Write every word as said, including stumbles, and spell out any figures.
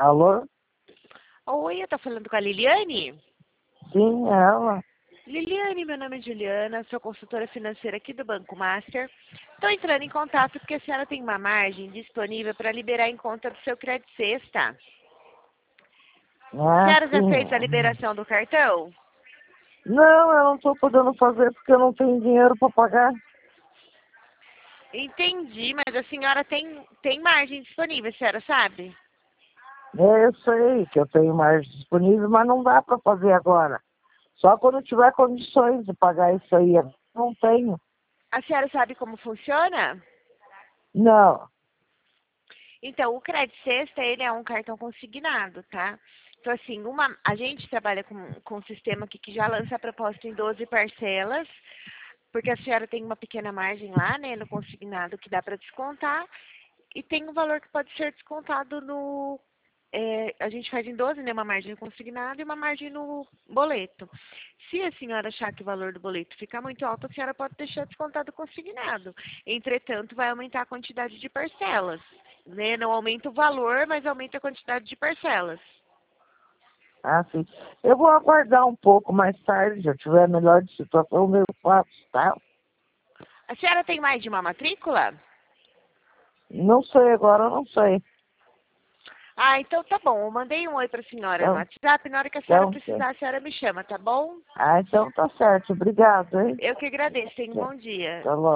Alô? Oi, eu tô falando com a Liliane? Sim, é ela. Liliane, meu nome é Juliana, sou consultora financeira aqui do Banco Master. Estou entrando em contato porque a senhora tem uma margem disponível para liberar em conta do seu crédito sexta. A Ah, senhora já fez a sim. liberação do cartão? Não, eu não estou podendo fazer porque eu não tenho dinheiro para pagar. Entendi, mas a senhora tem, tem margem disponível, a senhora sabe? É, eu sei que eu tenho mais disponível, mas não dá para fazer agora. Só quando tiver condições de pagar isso aí. Eu não tenho. A senhora sabe como funciona? Não. Então, o crédito sexta, ele é um cartão consignado, tá? Então, assim, uma, a gente trabalha com, com um sistema aqui que já lança a proposta em doze parcelas, porque a senhora tem uma pequena margem lá, né, no consignado que dá para descontar, e tem um valor que pode ser descontado no... é, a gente faz em doze, né, uma margem no consignado e uma margem no boleto. Se a senhora achar que o valor do boleto ficar muito alto, a senhora pode deixar descontado o consignado. Entretanto, vai aumentar a quantidade de parcelas, né? Não aumenta o valor, mas aumenta a quantidade de parcelas. Ah, sim. Eu vou aguardar um pouco mais tarde, já tiver melhor de situação, eu faço, tá? A senhora tem mais de uma matrícula? Não sei agora, eu não sei. Ah, então tá bom. Eu mandei um oi pra senhora no Então, WhatsApp. Na hora que a senhora então, sim. precisar, a senhora me chama, tá bom? Ah, então tá certo. Obrigado, hein? Eu que agradeço. Tenha um Tá bom dia. tá bom.